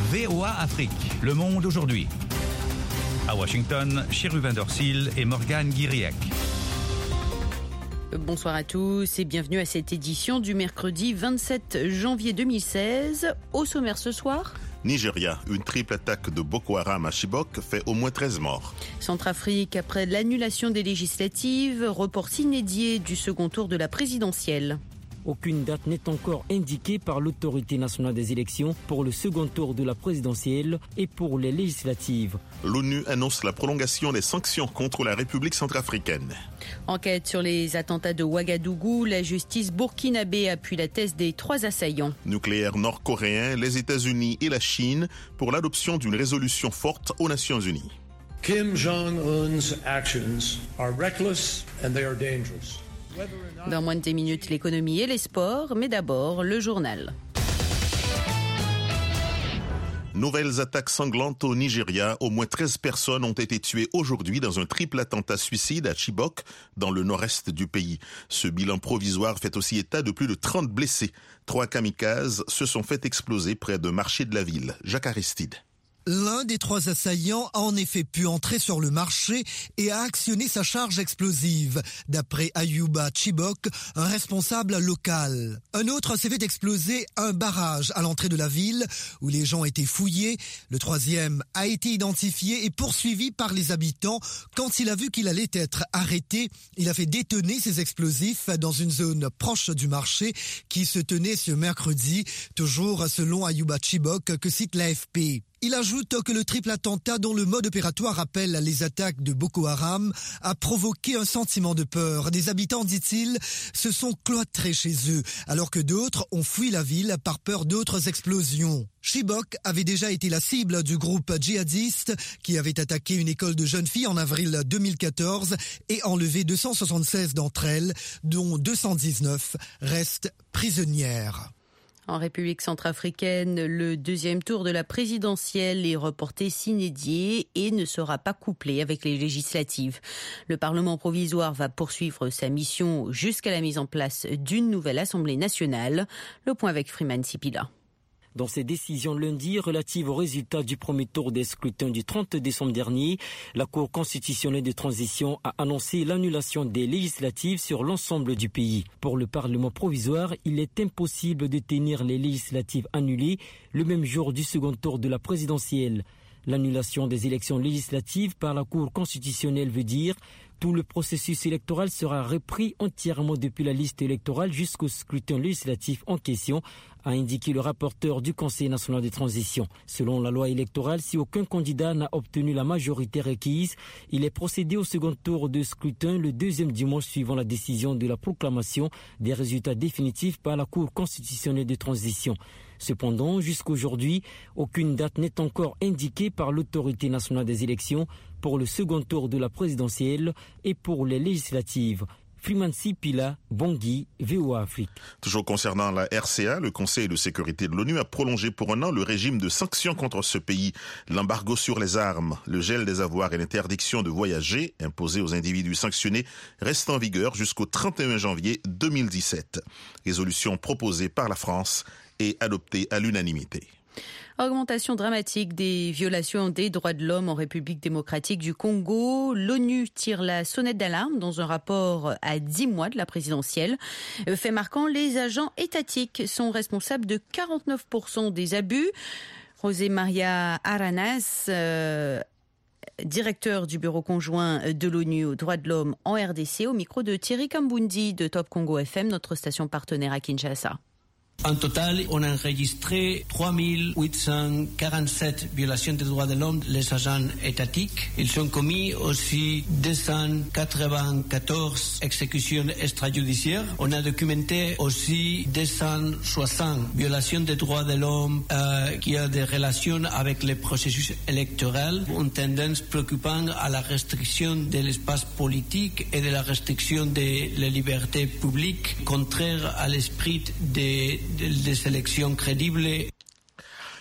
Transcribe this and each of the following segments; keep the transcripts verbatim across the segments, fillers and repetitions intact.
V O A Afrique, Le Monde aujourd'hui. À Washington, Cherubin Dorsil et Morgane Guiriec. Bonsoir à tous et bienvenue à cette édition du mercredi vingt-sept janvier deux mille seize. Au sommaire ce soir... Nigeria, une triple attaque de Boko Haram à Chibok fait au moins treize morts. Centrafrique, après l'annulation des législatives, report inédit du second tour de la présidentielle. Aucune date n'est encore indiquée par l'autorité nationale des élections pour le second tour de la présidentielle et pour les législatives. L'ONU annonce la prolongation des sanctions contre la République centrafricaine. Enquête sur les attentats de Ouagadougou, la justice burkinabé appuie la thèse des trois assaillants. Nucléaire nord-coréen, les États-Unis et la Chine pour l'adoption d'une résolution forte aux Nations Unies. Kim Jong-un's actions are reckless and they are dangerous. Dans moins de dix minutes, l'économie et les sports, mais d'abord le journal. Nouvelles attaques sanglantes au Nigeria. Au moins treize personnes ont été tuées aujourd'hui dans un triple attentat suicide à Chibok, dans le nord-est du pays. Ce bilan provisoire fait aussi état de plus de trente blessés. Trois kamikazes se sont fait exploser près d'un marché de la ville. Jacques Aristide. L'un des trois assaillants a en effet pu entrer sur le marché et a actionné sa charge explosive, d'après Ayuba Chibok, un responsable local. Un autre s'est fait exploser un barrage à l'entrée de la ville où les gens étaient fouillés. Le troisième a été identifié et poursuivi par les habitants. Quand il a vu qu'il allait être arrêté, il a fait détonner ses explosifs dans une zone proche du marché qui se tenait ce mercredi, toujours selon Ayuba Chibok que cite l'A F P. Il ajoute que le triple attentat dont le mode opératoire rappelle les attaques de Boko Haram a provoqué un sentiment de peur. Des habitants, dit-il, se sont cloîtrés chez eux, alors que d'autres ont fui la ville par peur d'autres explosions. Chibok avait déjà été la cible du groupe djihadiste qui avait attaqué une école de jeunes filles en avril deux mille quatorze et enlevé deux cent soixante-seize d'entre elles, dont deux cent dix-neuf restent prisonnières. En République centrafricaine, le deuxième tour de la présidentielle est reporté sine die et ne sera pas couplé avec les législatives. Le Parlement provisoire va poursuivre sa mission jusqu'à la mise en place d'une nouvelle Assemblée nationale. Le point avec Freeman Sipila. Dans ses décisions lundi relatives aux résultats du premier tour des scrutins du trente décembre dernier, la Cour constitutionnelle de transition a annoncé l'annulation des législatives sur l'ensemble du pays. Pour le Parlement provisoire, il est impossible de tenir les législatives annulées le même jour du second tour de la présidentielle. L'annulation des élections législatives par la Cour constitutionnelle veut dire tout le processus électoral sera repris entièrement depuis la liste électorale jusqu'au scrutin législatif en question, a indiqué le rapporteur du Conseil national de transition. Selon la loi électorale, si aucun candidat n'a obtenu la majorité requise, il est procédé au second tour de scrutin le deuxième dimanche suivant la décision de la proclamation des résultats définitifs par la Cour constitutionnelle de transition. Cependant, jusqu'aujourd'hui, aucune date n'est encore indiquée par l'autorité nationale des élections pour le second tour de la présidentielle et pour les législatives. Freeman Sipila, Bangui, V O A Afrique. Toujours concernant la R C A, le Conseil de sécurité de l'ONU a prolongé pour un an le régime de sanctions contre ce pays. L'embargo sur les armes, le gel des avoirs et l'interdiction de voyager imposés aux individus sanctionnés restent en vigueur jusqu'au trente et un janvier deux mille dix-sept. Résolution proposée par la France et adoptée à l'unanimité. Augmentation dramatique des violations des droits de l'homme en République démocratique du Congo. L'ONU tire la sonnette d'alarme dans un rapport à dix mois de la présidentielle. Fait marquant, les agents étatiques sont responsables de quarante-neuf pour cent des abus. José Maria Aranas, euh, directeur du bureau conjoint de l'ONU aux droits de l'homme en R D C, au micro de Thierry Kambundi de Top Congo F M, notre station partenaire à Kinshasa. En total, on a enregistré trois mille huit cent quarante-sept violations des droits de l'homme les agents étatiques. Ils ont commis aussi deux cent quatre-vingt-quatorze exécutions extrajudiciaires. On a documenté aussi deux cent soixante violations des droits de l'homme euh, qui ont des relations avec le processus électoral, une tendance préoccupante à la restriction de l'espace politique et de la restriction des libertés publiques, contraire à l'esprit des des élections crédibles.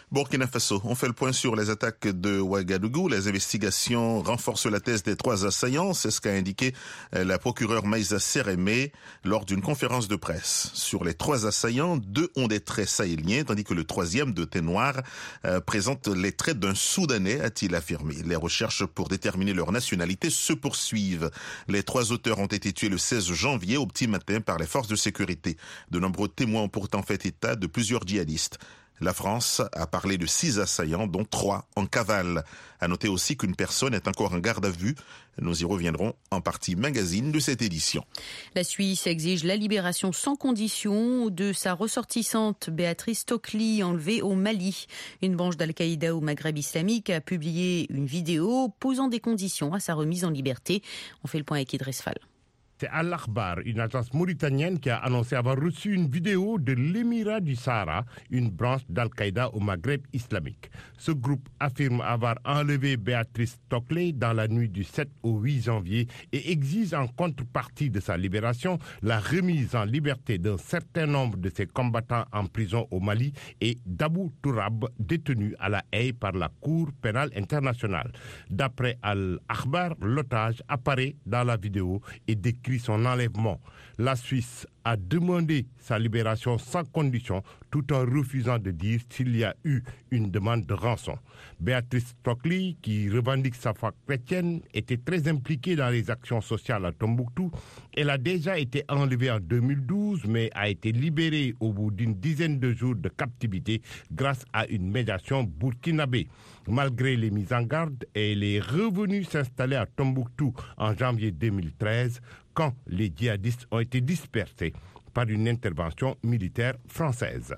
Burkina Faso, on fait le point sur les attaques de Ouagadougou. Les investigations renforcent la thèse des trois assaillants. C'est ce qu'a indiqué la procureure Maïsa Sérémé lors d'une conférence de presse. Sur les trois assaillants, deux ont des traits sahéliens, tandis que le troisième, de teint noir, euh, présente les traits d'un Soudanais, a-t-il affirmé. Les recherches pour déterminer leur nationalité se poursuivent. Les trois auteurs ont été tués le seize janvier au petit matin par les forces de sécurité. De nombreux témoins ont pourtant fait état de plusieurs djihadistes. La France a parlé de six assaillants, dont trois en cavale. À noter aussi qu'une personne est encore en garde à vue. Nous y reviendrons en partie magazine de cette édition. La Suisse exige la libération sans condition de sa ressortissante Béatrice Stokely, enlevée au Mali. Une branche d'Al-Qaïda au Maghreb islamique a publié une vidéo posant des conditions à sa remise en liberté. On fait le point avec Idriss Fall. C'est Al-Akhbar, une agence mauritanienne qui a annoncé avoir reçu une vidéo de l'Émirat du Sahara, une branche d'Al-Qaïda au Maghreb islamique. Ce groupe affirme avoir enlevé Béatrice Stokely dans la nuit du sept au huit janvier et exige en contrepartie de sa libération la remise en liberté d'un certain nombre de ses combattants en prison au Mali et d'Abou Tourab, détenu à La Haye par la Cour pénale internationale. D'après Al-Akhbar, l'otage apparaît dans la vidéo et décrit son enlèvement. La Suisse a demandé sa libération sans condition, tout en refusant de dire s'il y a eu une demande de rançon. Béatrice Stokely, qui revendique sa foi chrétienne, était très impliquée dans les actions sociales à Tombouctou. Elle a déjà été enlevée en deux mille douze, mais a été libérée au bout d'une dizaine de jours de captivité grâce à une médiation burkinabé. Malgré les mises en garde, elle est revenue s'installer à Tombouctou en janvier deux mille treize, quand les djihadistes ont été dispersés par une intervention militaire française.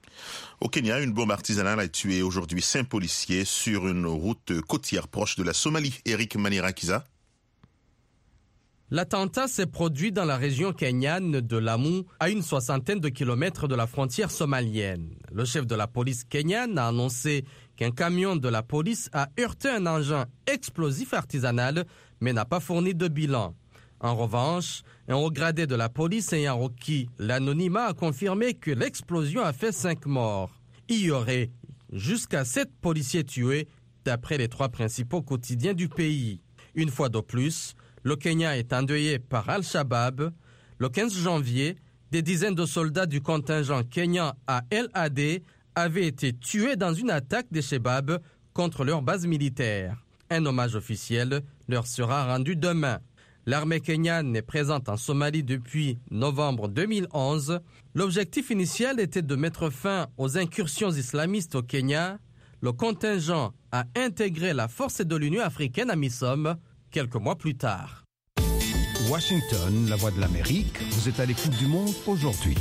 Au Kenya, une bombe artisanale a tué aujourd'hui cinq policiers sur une route côtière proche de la Somalie. Eric Manirakiza. L'attentat s'est produit dans la région kenyane de Lamu, à une soixantaine de kilomètres de la frontière somalienne. Le chef de la police kenyane a annoncé qu'un camion de la police a heurté un engin explosif artisanal, mais n'a pas fourni de bilan. En revanche, un haut gradé de la police ayant requis l'anonymat a confirmé que l'explosion a fait cinq morts. Il y aurait jusqu'à sept policiers tués, d'après les trois principaux quotidiens du pays. Une fois de plus, le Kenya est endeuillé par Al-Shabaab. Le quinze janvier, des dizaines de soldats du contingent kenyan à El Adé avaient été tués dans une attaque des Shabaab contre leur base militaire. Un hommage officiel leur sera rendu demain. L'armée kenyane est présente en Somalie depuis novembre deux mille onze. L'objectif initial était de mettre fin aux incursions islamistes au Kenya. Le contingent a intégré la force de l'Union africaine à mi-somme quelques mois plus tard. Washington, la voix de l'Amérique, vous êtes à l'écoute du monde aujourd'hui.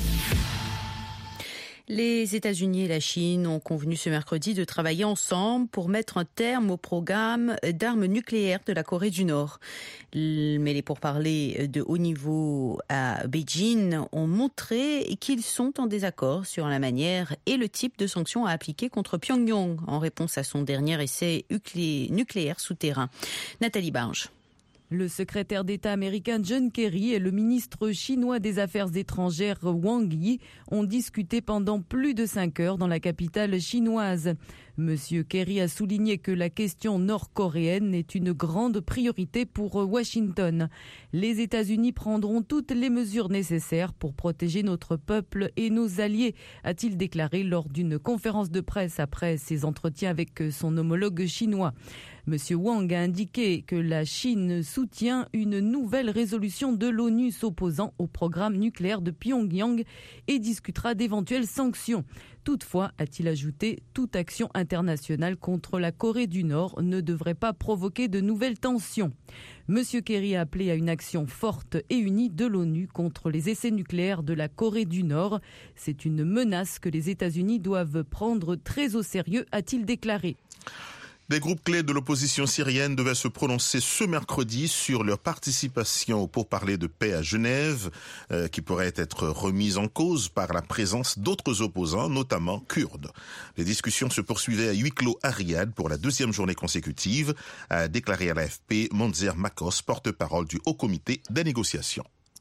Les États-Unis et la Chine ont convenu ce mercredi de travailler ensemble pour mettre un terme au programme d'armes nucléaires de la Corée du Nord. Mais les pourparlers de haut niveau à Beijing ont montré qu'ils sont en désaccord sur la manière et le type de sanctions à appliquer contre Pyongyang en réponse à son dernier essai nucléaire souterrain. Nathalie Barge. Le secrétaire d'État américain John Kerry et le ministre chinois des Affaires étrangères Wang Yi ont discuté pendant plus de cinq heures dans la capitale chinoise. Monsieur Kerry a souligné que la question nord-coréenne est une grande priorité pour Washington. Les États-Unis prendront toutes les mesures nécessaires pour protéger notre peuple et nos alliés, a-t-il déclaré lors d'une conférence de presse après ses entretiens avec son homologue chinois. Monsieur Wang a indiqué que la Chine soutient une nouvelle résolution de l'ONU s'opposant au programme nucléaire de Pyongyang et discutera d'éventuelles sanctions. Toutefois, a-t-il ajouté, toute action internationale contre la Corée du Nord ne devrait pas provoquer de nouvelles tensions. Monsieur Kerry a appelé à une action forte et unie de l'ONU contre les essais nucléaires de la Corée du Nord. C'est une menace que les États-Unis doivent prendre très au sérieux, a-t-il déclaré. Des groupes clés de l'opposition syrienne devaient se prononcer ce mercredi sur leur participation au pourparlers de paix à Genève, euh, qui pourrait être remise en cause par la présence d'autres opposants, notamment kurdes. Les discussions se poursuivaient à huis clos à Riyad pour la deuxième journée consécutive, a déclaré à l'A F P Monzer Makos, porte-parole du Haut Comité des négociations.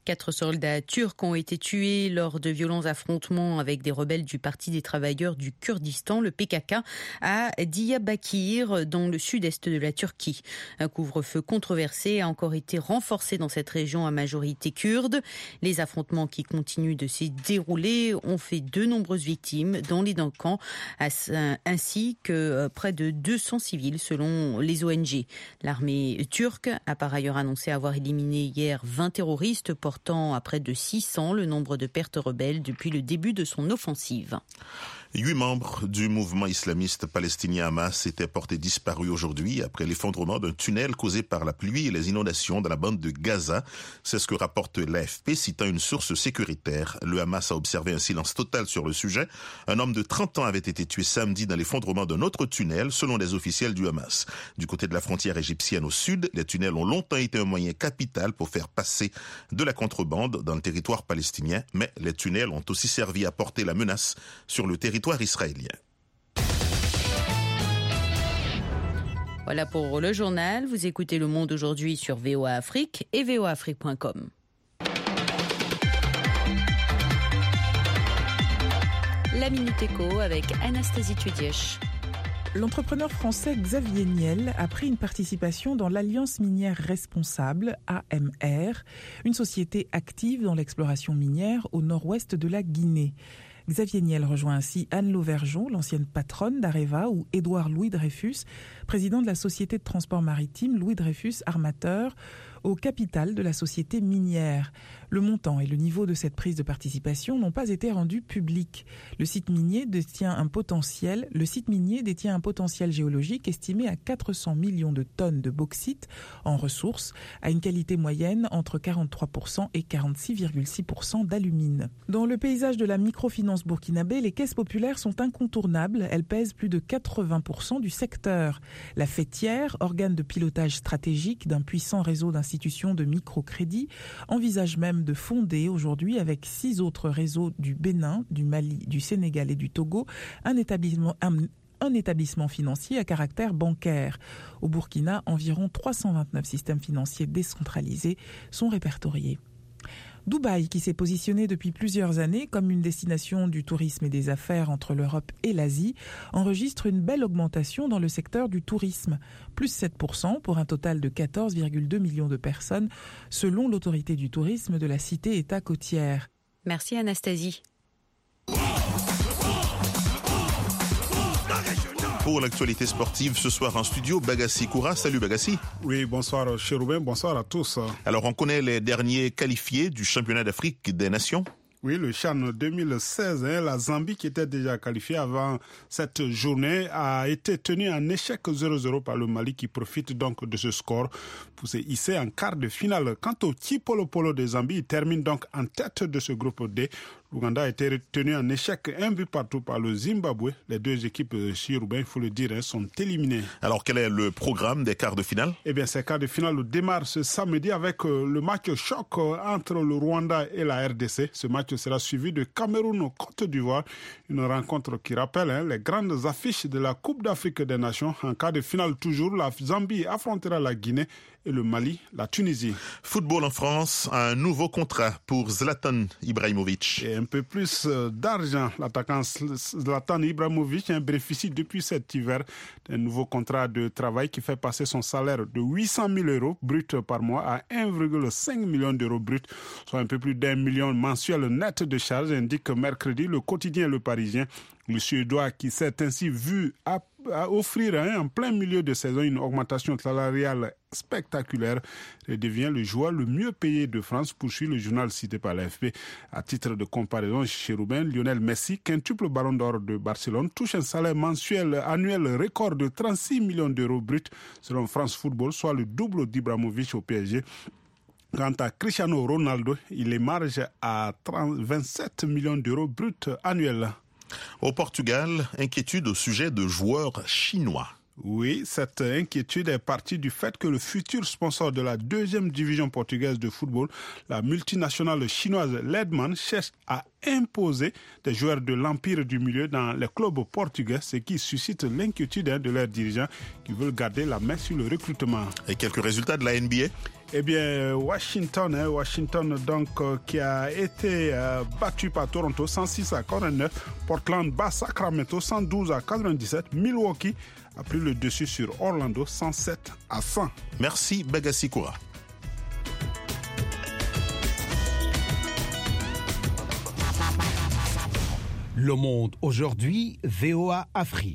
Quatre soldats turcs ont été tués lors de violents affrontements avec des rebelles du Parti des travailleurs du Kurdistan, le P K K, à Diyarbakir, dans le sud-est de la Turquie. Un couvre-feu controversé a encore été renforcé dans cette région à majorité kurde. Les affrontements qui continuent de se dérouler ont fait de nombreuses victimes dans les deux camps, ainsi que près de deux cents civils selon les O N G. L'armée turque a par ailleurs annoncé avoir éliminé hier vingt terroristes, portant à près de six cents le nombre de pertes rebelles depuis le début de son offensive. Huit membres du mouvement islamiste palestinien Hamas étaient portés disparus aujourd'hui après l'effondrement d'un tunnel causé par la pluie et les inondations dans la bande de Gaza. C'est ce que rapporte l'A F P, citant une source sécuritaire. Le Hamas a observé un silence total sur le sujet. Un homme de trente ans avait été tué samedi dans l'effondrement d'un autre tunnel, selon des officiels du Hamas. Du côté de la frontière égyptienne au sud, les tunnels ont longtemps été un moyen capital pour faire passer de la contrebande dans le territoire palestinien, mais les tunnels ont aussi servi à porter la menace sur le territoire israélien. Voilà pour le journal. Vous écoutez Le Monde aujourd'hui sur V O A Afrique et v o a afrique point com. La Minute Éco avec Anastasie Tudièche. L'entrepreneur français Xavier Niel a pris une participation dans l'Alliance minière responsable, A M R, une société active dans l'exploration minière au nord-ouest de la Guinée. Xavier Niel rejoint ainsi Anne Lauvergeon, l'ancienne patronne d'Areva, ou Édouard Louis Dreyfus, président de la société de transport maritime Louis Dreyfus Armateur, au capital de la société minière. Le montant et le niveau de cette prise de participation n'ont pas été rendus publics. Le site minier détient un potentiel, le site minier détient un potentiel géologique estimé à quatre cents millions de tonnes de bauxite en ressources, à une qualité moyenne entre quarante-trois pour cent et quarante-six virgule six pour cent d'alumine. Dans le paysage de la microfinance burkinabé, les caisses populaires sont incontournables. Elles pèsent plus de quatre-vingts pour cent du secteur. La Fêtière, organe de pilotage stratégique d'un puissant réseau d'institutions de microcrédit, envisage même de fonder aujourd'hui avec six autres réseaux du Bénin, du Mali, du Sénégal et du Togo un établissement, un, un établissement financier à caractère bancaire. Au Burkina, environ trois cent vingt-neuf systèmes financiers décentralisés sont répertoriés. Dubaï, qui s'est positionné depuis plusieurs années comme une destination du tourisme et des affaires entre l'Europe et l'Asie, enregistre une belle augmentation dans le secteur du tourisme, plus sept pour cent pour un total de quatorze virgule deux millions de personnes, selon l'autorité du tourisme de la cité-État côtière. Merci Anastasie. Pour l'actualité sportive, ce soir en studio, Bagassi Koura. Salut Bagassi. Oui, bonsoir Chérubin, bonsoir à tous. Alors, on connaît les derniers qualifiés du championnat d'Afrique des Nations. Oui, le CHAN deux mille seize, hein, la Zambie qui était déjà qualifiée avant cette journée a été tenue en échec zéro zéro par le Mali qui profite donc de ce score pour se hisser en quart de finale. Quant au Chipolo Polo de Zambie, il termine donc en tête de ce groupe D. L'Ouganda a été retenu en échec un but partout par le Zimbabwe. Les deux équipes Chirubin, il faut le dire, hein, sont éliminées. Alors, quel est le programme des quarts de finale? Eh bien, ces quarts de finale démarrent ce samedi avec le match choc entre le Rwanda et la R D C. Ce match sera suivi de Cameroun-Côte d'Ivoire. Une rencontre qui rappelle hein, les grandes affiches de la Coupe d'Afrique des Nations. En quart de finale toujours, la Zambie affrontera la Guinée et le Mali, la Tunisie. Football en France, un nouveau contrat pour Zlatan Ibrahimovic. Et un peu plus d'argent. L'attaquant Zlatan Ibrahimovic bénéficie depuis cet hiver d'un nouveau contrat de travail qui fait passer son salaire de huit cent mille euros brut par mois à un virgule cinq million d'euros brut, soit un peu plus d'un million mensuel net de charges, indique mercredi le quotidien Le Parisien. Le Suédois qui s'est ainsi vu à, à offrir hein, en plein milieu de saison une augmentation salariale spectaculaire et devient le joueur le mieux payé de France, poursuit le journal cité par l'A F P. À titre de comparaison, chez Roubaix, Lionel Messi, quintuple ballon d'or de Barcelone, touche un salaire mensuel annuel record de trente-six millions d'euros bruts selon France Football, soit le double d'Ibrahimovic au P S G. Quant à Cristiano Ronaldo, il émarge à vingt-sept millions d'euros bruts annuels. Au Portugal, inquiétude au sujet de joueurs chinois. Oui, cette inquiétude est partie du fait que le futur sponsor de la deuxième division portugaise de football, la multinationale chinoise Ledman, cherche à imposer des joueurs de l'Empire du Milieu dans les clubs portugais, ce qui suscite l'inquiétude de leurs dirigeants qui veulent garder la main sur le recrutement. Et quelques résultats de la N B A ? Eh bien, Washington, hein, Washington donc euh, qui a été euh, battu par Toronto cent six à quarante-neuf, Portland bat Sacramento cent douze à quatre-vingt-dix-sept, Milwaukee a pris le dessus sur Orlando cent sept à cent. Merci Bagassi Koura. Le Monde aujourd'hui, V O A Afrique.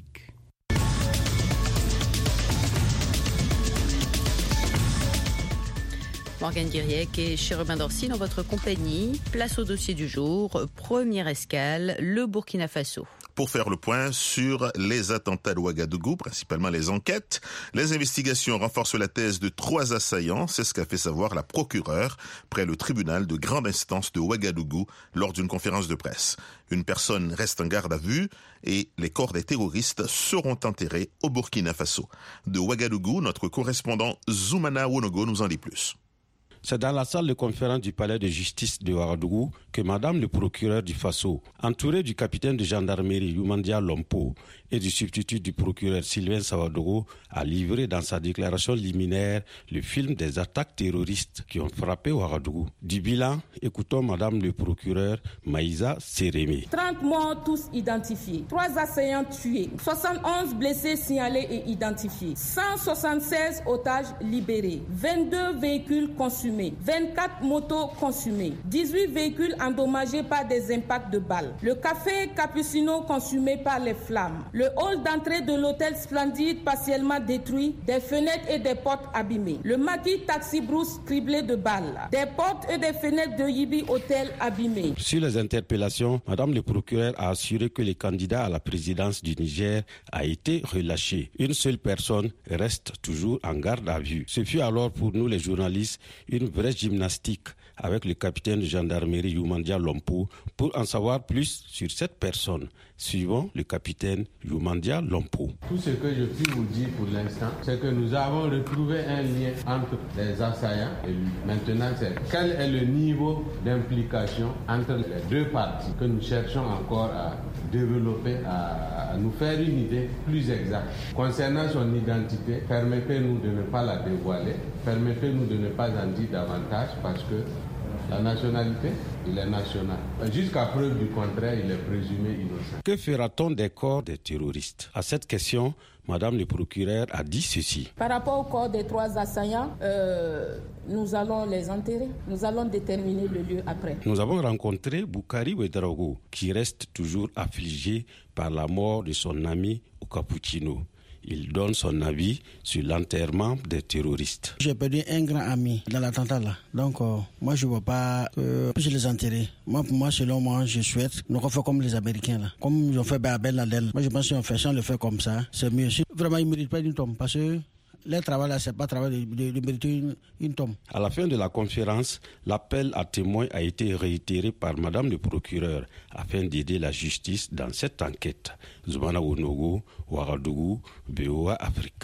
Morgane Guiriec et Chérubin Dorcy dans votre compagnie. Place au dossier du jour. Première escale, le Burkina Faso. Pour faire le point sur les attentats de Ouagadougou, principalement les enquêtes. Les investigations renforcent la thèse de trois assaillants. C'est ce qu'a fait savoir la procureure près le tribunal de grande instance de Ouagadougou lors d'une conférence de presse. Une personne reste en garde à vue et les corps des terroristes seront enterrés au Burkina Faso. De Ouagadougou, notre correspondant Zoumana Wonogo nous en dit plus. C'est dans la salle de conférence du palais de justice de Ouagadougou que Madame le procureur du Faso, entourée du capitaine de gendarmerie Youmandia Lompo et du substitut du procureur Sylvain Sawadogo, a livré dans sa déclaration liminaire le film des attaques terroristes qui ont frappé Ouagadougou. Du bilan, écoutons Madame le procureur Maïsa Sérémé. trente morts tous identifiés, trois assaillants tués, soixante et onze blessés signalés et identifiés, cent soixante-seize otages libérés, vingt-deux véhicules consumés, vingt-quatre motos consumées, dix-huit véhicules endommagés par des impacts de balles, le café Capucino consumé par les flammes, le hall d'entrée de l'hôtel Splendide partiellement détruit, des fenêtres et des portes abîmées, le maquis Taxi Brousse criblé de balles, des portes et des fenêtres de Yibi Hôtel abîmées. Sur les interpellations, Madame le procureur a assuré que le candidat à la présidence du Niger a été relâché. Une seule personne reste toujours en garde à vue. Ce fut alors pour nous les journalistes une vraie gymnastique avec le capitaine de gendarmerie Youmandia Lompo pour en savoir plus sur cette personne. Suivons le capitaine Youmandia Lompo. Tout ce que je puis vous dire pour l'instant, c'est que nous avons retrouvé un lien entre les assaillants et lui. Maintenant, c'est quel est le niveau d'implication entre les deux parties que nous cherchons encore à développer, à, à nous faire une idée plus exacte. Concernant son identité, permettez-nous de ne pas la dévoiler, permettez-nous de ne pas en dire davantage parce que la nationalité, il est national. Jusqu'à preuve du contraire, il est présumé innocent. Que fera-t-on des corps des terroristes? À cette question, Madame le procureur a dit ceci. Par rapport au corps des trois assaillants, euh, nous allons les enterrer. Nous allons déterminer le lieu après. Nous avons rencontré Boukari Ouedraogo, qui reste toujours affligé par la mort de son ami au Capucino. Il donne son avis sur l'enterrement des terroristes. J'ai perdu un grand ami dans l'attentat là. Donc, euh, moi, je ne vois pas que je les enterrer. Moi, pour moi, selon moi, je souhaite nous refaire comme les Américains là. Comme ils ont fait Ben Laden. Moi, je pense qu'on fait sans le faire comme ça, c'est mieux. Vraiment, ils ne méritent pas d'une tombe parce que leur travail là, c'est pas travail de, de, de mériter une, une tombe. À la fin de la conférence, l'appel à témoins a été réitéré par Madame le procureur afin d'aider la justice dans cette enquête. Zoumana Wonogo, Ouagadougou, V O A Afrique.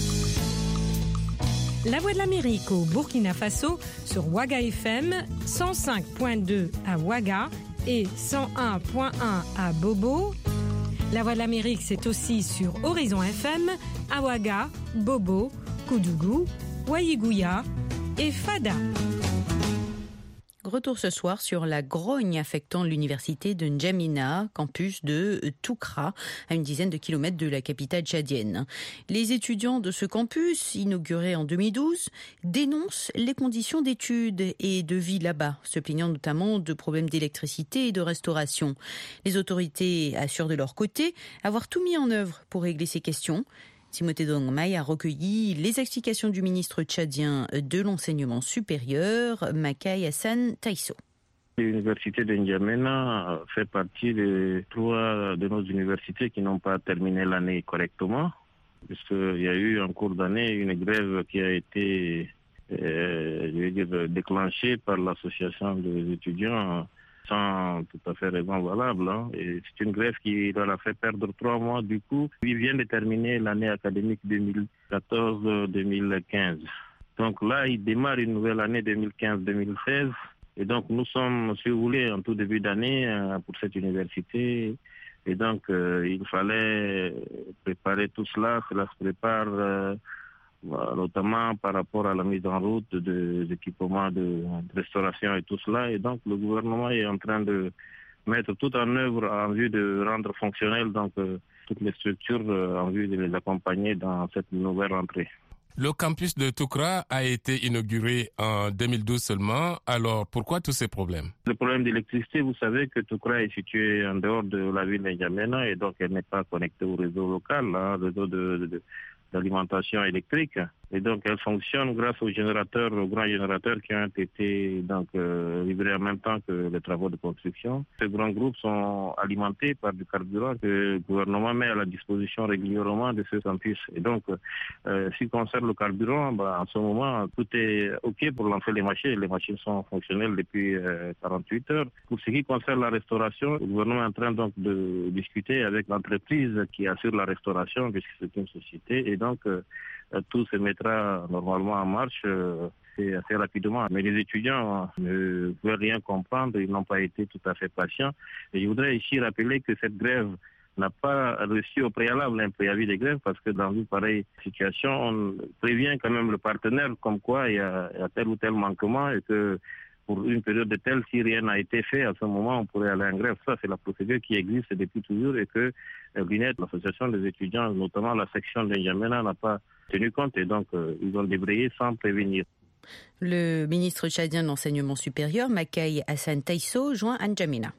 La Voix de l'Amérique au Burkina Faso sur Ouaga F M, cent cinq virgule deux à Ouaga et cent un virgule un à Bobo. La Voix de l'Amérique, c'est aussi sur Horizon F M, à Ouaga, Bobo, Koudougou, Ouaïgouya et Fada. Retour ce soir sur la grogne affectant l'université de N'Djamena, campus de Toukra, à une dizaine de kilomètres de la capitale tchadienne. Les étudiants de ce campus, inauguré en deux mille douze, dénoncent les conditions d'études et de vie là-bas, se plaignant notamment de problèmes d'électricité et de restauration. Les autorités assurent de leur côté avoir tout mis en œuvre pour régler ces questions. Timothée Dongmai a recueilli les explications du ministre tchadien de l'enseignement supérieur, Makai Hassan Taïso. L'université de N'Djamena fait partie de trois de nos universités qui n'ont pas terminé l'année correctement, puisqu'il y a eu en cours d'année une grève qui a été euh, je veux dire, déclenchée par l'association des étudiants sans tout à fait raison valable. Hein. Et c'est une grève qui leur a fait perdre trois mois. Du coup, ils viennent de terminer l'année académique deux mille quatorze deux mille quinze. Donc là, ils démarrent une nouvelle année deux mille quinze deux mille seize. Et donc, nous sommes, si vous voulez, en tout début d'année euh, pour cette université. Et donc, euh, il fallait préparer tout cela. Cela se prépare euh, notamment par rapport à la mise en route des équipements de restauration et tout cela. Et donc, le gouvernement est en train de mettre tout en œuvre en vue de rendre fonctionnelles donc, euh, toutes les structures euh, en vue de les accompagner dans cette nouvelle rentrée. Le campus de Toukra a été inauguré en deux mille douze seulement. Alors, pourquoi tous ces problèmes? Le problème d'électricité, vous savez que Toukra est situé en dehors de la ville d'Injamena et donc elle n'est pas connectée au réseau local, hein, réseau de, de, de, d'alimentation électrique. Et donc, elle fonctionne grâce aux générateurs, aux grands générateurs qui ont été donc euh, livrés en même temps que les travaux de construction. Ces grands groupes sont alimentés par du carburant que le gouvernement met à la disposition régulièrement de ce campus. Et donc, euh, ce qui concerne le carburant, bah, en ce moment, tout est OK pour lancer les machines. Les machines sont fonctionnelles depuis euh, quarante-huit heures. Pour ce qui concerne la restauration, le gouvernement est en train donc de discuter avec l'entreprise qui assure la restauration, puisque c'est une société. Et donc, euh, tout se mettra normalement en marche euh, assez rapidement. Mais les étudiants ne veulent rien comprendre, ils n'ont pas été tout à fait patients. Et je voudrais ici rappeler que cette grève n'a pas reçu au préalable un préavis de grève parce que dans une pareille situation, on prévient quand même le partenaire comme quoi il y a, il y a tel ou tel manquement et que pour une période de telle, si rien n'a été fait, à ce moment, on pourrait aller en grève. Ça, c'est la procédure qui existe depuis toujours et que l'U N E D, l'association des étudiants, notamment la section d'Injamena, n'a pas tenu compte et donc euh, ils ont débrayé sans prévenir. Le ministre tchadien de l'enseignement supérieur, Makay Hassan Taisso, joint N'Djamena.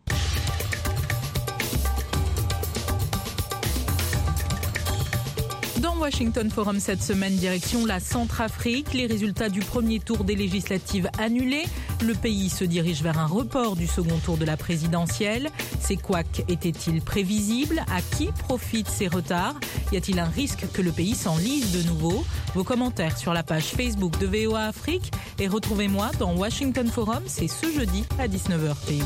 Dans Washington Forum cette semaine, direction la Centrafrique. Les résultats du premier tour des législatives annulés. Le pays se dirige vers un report du second tour de la présidentielle. Ces couacs étaient-ils prévisibles? À qui profitent ces retards? Y a-t-il un risque que le pays s'enlise de nouveau? Vos commentaires sur la page Facebook de V O A Afrique. Et retrouvez-moi dans Washington Forum, c'est ce jeudi à dix-neuf heures P M.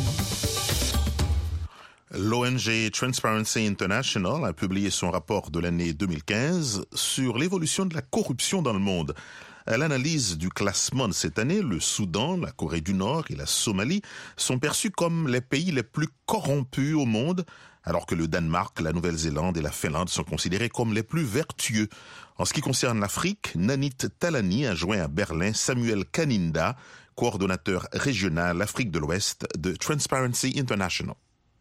L'O N G Transparency International a publié son rapport de l'année deux mille quinze sur l'évolution de la corruption dans le monde. À l'analyse du classement de cette année, le Soudan, la Corée du Nord et la Somalie sont perçus comme les pays les plus corrompus au monde, alors que le Danemark, la Nouvelle-Zélande et la Finlande sont considérés comme les plus vertueux. En ce qui concerne l'Afrique, Nanit Talani a joint à Berlin Samuel Kaninda, coordonnateur régional Afrique de l'Ouest de Transparency International.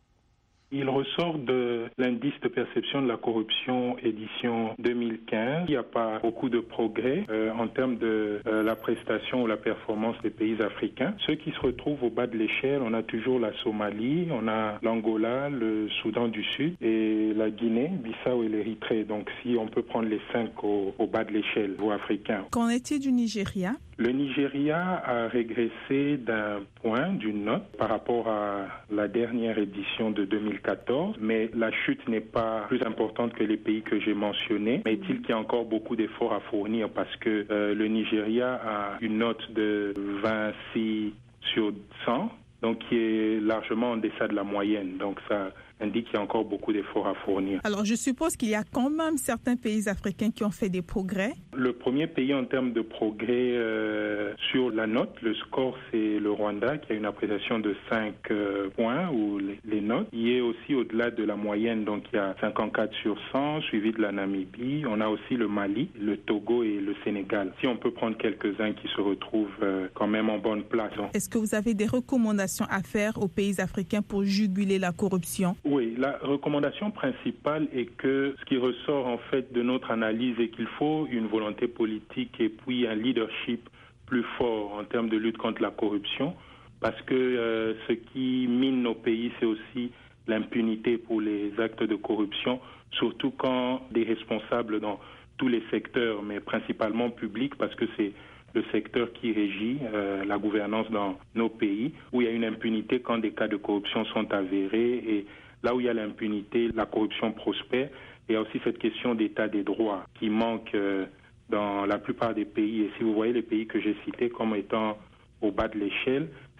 Il ressort de l'indice de perception de la corruption édition deux mille quinze. Il n'y a pas beaucoup de progrès euh, en termes de euh, la prestation ou la performance des pays africains. Ceux qui se retrouvent au bas de l'échelle, on a toujours la Somalie, on a l'Angola, le Soudan du Sud et la Guinée, Bissau et l'Érythrée. Donc si on peut prendre les cinq au, au bas de l'échelle, vous africains. Qu'en est-il du Nigeria? Le Nigeria a régressé d'un point, d'une note, par rapport à la dernière édition de deux mille quatorze, mais la chute n'est pas plus importante que les pays que j'ai mentionnés. Mais est-il qu'il y a encore beaucoup d'efforts à fournir parce que euh, le Nigeria a une note de vingt-six sur cent, donc qui est largement en deçà de la moyenne. Donc ça indique qu'il y a encore beaucoup d'efforts à fournir. Alors je suppose qu'il y a quand même certains pays africains qui ont fait des progrès. Le premier pays en termes de progrès euh, sur la note, le score, c'est le Rwanda qui a une appréciation de cinq euh, points ou les, les notes. Il est aussi au-delà de la moyenne, donc il y a cinquante-quatre sur cent, suivi de la Namibie. On a aussi le Mali, le Togo et le Sénégal. Si on peut prendre quelques-uns qui se retrouvent euh, quand même en bonne place. Est-ce que vous avez des recommandations à faire aux pays africains pour juguler la corruption? Oui, la recommandation principale est que ce qui ressort en fait de notre analyse est qu'il faut une volonté politique et puis un leadership plus fort en termes de lutte contre la corruption parce que euh, ce qui mine nos pays, c'est aussi l'impunité pour les actes de corruption, surtout quand des responsables dans tous les secteurs, mais principalement publics parce que c'est le secteur qui régit euh, la gouvernance dans nos pays, où il y a une impunité quand des cas de corruption sont avérés et là où il y a l'impunité, la corruption prospère. Il y a aussi cette question d'état des droits qui manque euh, dans la plupart des pays. Et si vous voyez les pays que j'ai cités comme étant au bas de l'échelle,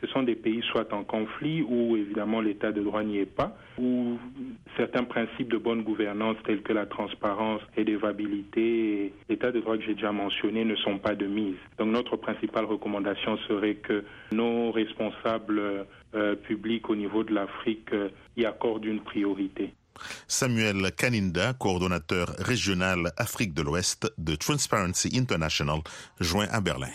ce sont des pays soit en conflit où évidemment l'état de droit n'y est pas, où certains principes de bonne gouvernance tels que la transparence et l'évabilité et l'état de droit que j'ai déjà mentionné ne sont pas de mise. Donc notre principale recommandation serait que nos responsables euh, publics au niveau de l'Afrique euh, y accordent une priorité. Samuel Kaninda, coordonnateur régional Afrique de l'Ouest de Transparency International, joint à Berlin.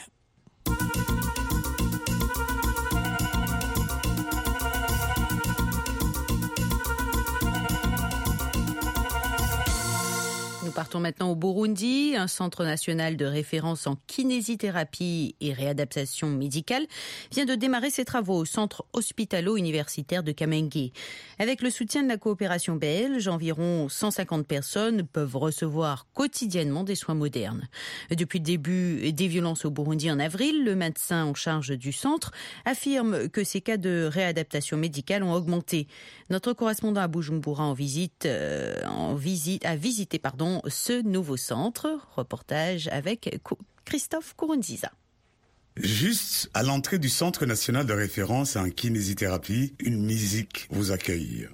Nous partons maintenant au Burundi. Un centre national de référence en kinésithérapie et réadaptation médicale vient de démarrer ses travaux au centre hospitalo-universitaire de Kamenge. Avec le soutien de la coopération belge, environ cent cinquante personnes peuvent recevoir quotidiennement des soins modernes. Depuis le début des violences au Burundi en avril, le médecin en charge du centre affirme que ces cas de réadaptation médicale ont augmenté. Notre correspondant à Bujumbura en visite, euh, en visite, a visité pardon, ce nouveau centre. Reportage avec Christophe Kourounziza. Juste à l'entrée du Centre national de référence en kinésithérapie, une musique vous accueille.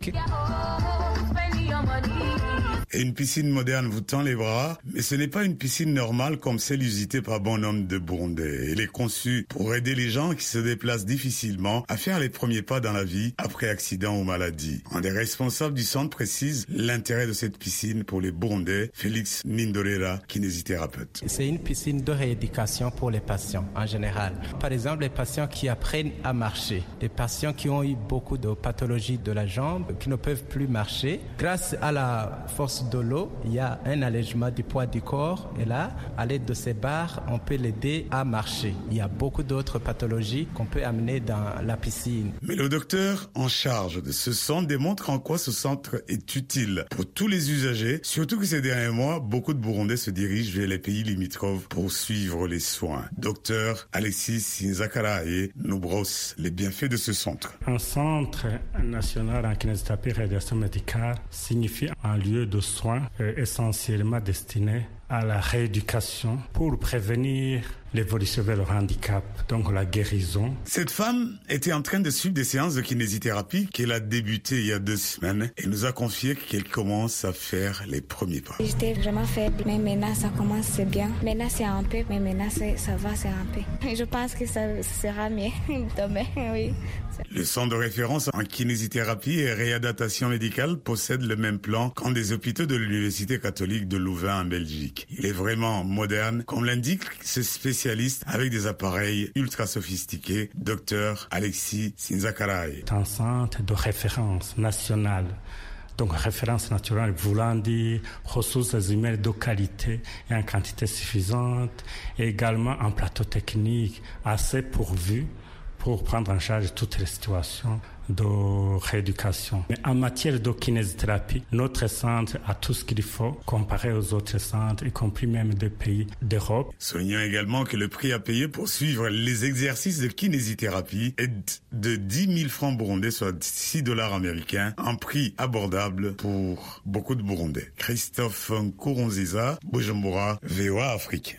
Et une piscine moderne vous tend les bras, mais ce n'est pas une piscine normale comme celle usitée par bon nombre de Burundais. Elle est conçue pour aider les gens qui se déplacent difficilement à faire les premiers pas dans la vie après accident ou maladie. Un des responsables du centre précise l'intérêt de cette piscine pour les Burundais, Félix Nindorera, kinésithérapeute. C'est une piscine de rééducation pour les patients en général. Par exemple, les patients qui apprennent à marcher, les patients qui ont eu beaucoup de pathologies de la jambe, qui ne peuvent plus marcher. Grâce à la force de l'eau, il y a un allègement du poids du corps et là, à l'aide de ces barres, on peut l'aider à marcher. Il y a beaucoup d'autres pathologies qu'on peut amener dans la piscine. Mais le docteur en charge de ce centre démontre en quoi ce centre est utile pour tous les usagers, surtout que ces derniers mois, beaucoup de Burundais se dirigent vers les pays limitrophes pour suivre les soins. Docteur Alexis Sinzakaraye nous brosse les bienfaits de ce centre. Un centre national en kinésithérapie et réadaptation médicale signifie un lieu de soins essentiellement destinés à la rééducation pour prévenir l'évolution vers le handicap, donc la guérison. Cette femme était en train de suivre des séances de kinésithérapie qu'elle a débutées il y a deux semaines et nous a confié qu'elle commence à faire les premiers pas. J'étais vraiment faible, mais maintenant ça commence, c'est bien. Maintenant c'est un peu, mais maintenant ça va, c'est un peu. Je pense que ça sera mieux demain, oui. Le centre de référence en kinésithérapie et réadaptation médicale possède le même plan qu'un des hôpitaux de l'Université catholique de Louvain en Belgique. Il est vraiment moderne, comme l'indique ce spécialiste avec des appareils ultra sophistiqués, docteur Alexis Sinzakaraye. C'est un centre de référence nationale. Donc, référence naturelle voulant dire ressources humaines de qualité et en quantité suffisante, et également un plateau technique assez pourvu pour prendre en charge toutes les situations de rééducation. Mais en matière de kinésithérapie, notre centre a tout ce qu'il faut comparé aux autres centres, y compris même des pays d'Europe. Soulignons également que le prix à payer pour suivre les exercices de kinésithérapie est de dix mille francs burundais, soit six dollars américains, un prix abordable pour beaucoup de Burundais. Christophe Kourounziza, Bujumbura, V O A Afrique.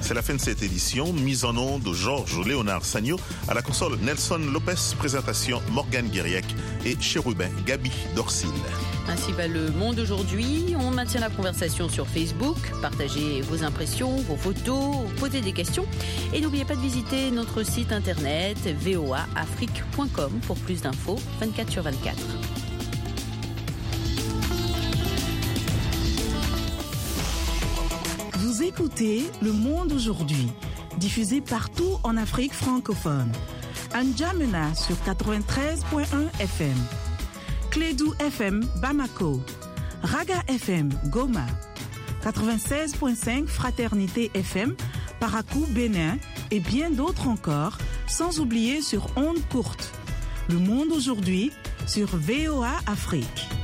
C'est la fin de cette édition. Mise en onde de Georges Léonard Sagno. À la console, Nelson Lopez. Présentation, Morgane Guériec et Chérubin Gabi Dorsil. Ainsi va le monde aujourd'hui. On maintient la conversation sur Facebook. Partagez vos impressions, vos photos, posez des questions. Et n'oubliez pas de visiter notre site internet v o a afrique point com pour plus d'infos vingt-quatre sur vingt-quatre. Vous écoutez Le Monde aujourd'hui, diffusé partout en Afrique francophone. À N'Djamena sur quatre-vingt-treize point un F M. Clédou F M Bamako, Raga F M Goma, quatre-vingt-seize point cinq Fraternité F M Parakou Bénin et bien d'autres encore, sans oublier sur ondes courtes. Le Monde aujourd'hui sur V O A Afrique.